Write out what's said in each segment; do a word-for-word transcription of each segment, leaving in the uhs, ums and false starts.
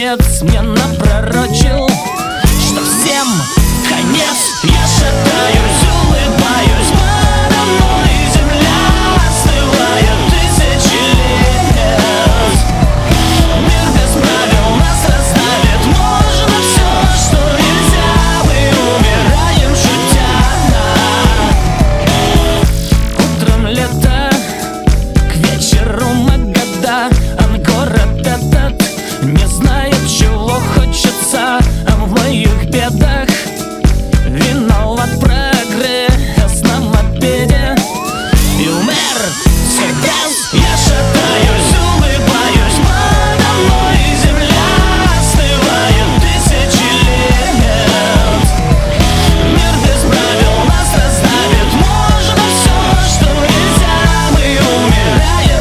отец мне напророчил, что всем конец. Я шатаюсь, улыбаюсь, подо мной земля остывает тысячи лет. Мир без правил нас расставит, можно все, что нельзя. Мы умираем, шутя. Утром лето, к вечеру мы года, а город этот не знает, чего хочется. А в моих бедах виноват прогресс на мопеде. И умер Сергас. Я шатаюсь, улыбаюсь, подо мной земля остывает тысячи лет. Мир без правил нас расставит, можно все, что нельзя. Мы умираем,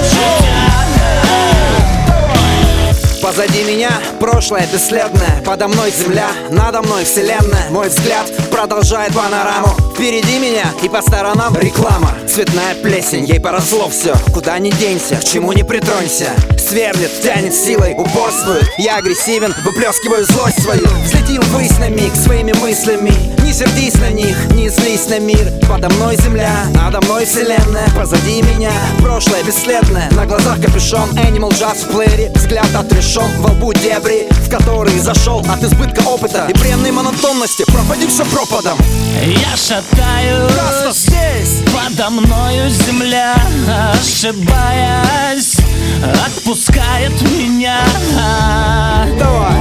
шутя. Позади меня прошлое бесследное, подо мной земля, надо мной вселенная. Мой взгляд продолжает панораму. Впереди меня и по сторонам реклама. Цветная плесень, ей поросло все. Куда ни денься, к чему ни притронься. Сверлит, тянет силой, упорствует. Я агрессивен, выплескиваю злость свою. Взлетел ввысь на миг своими мыслями. Не сердись на них, не злись на мир. Подо мной земля, надо мной вселенная. Позади меня прошлое бесследное. На глазах капюшон, Animal Jazz в плеере. Взгляд отрешен, во лбу дебри, в которые зашел от избытка опыта и бренной монотонности. Пропади все пропадом. Я шатаюсь, здесь подо мною земля, ошибаясь, отпускает меня. Давай.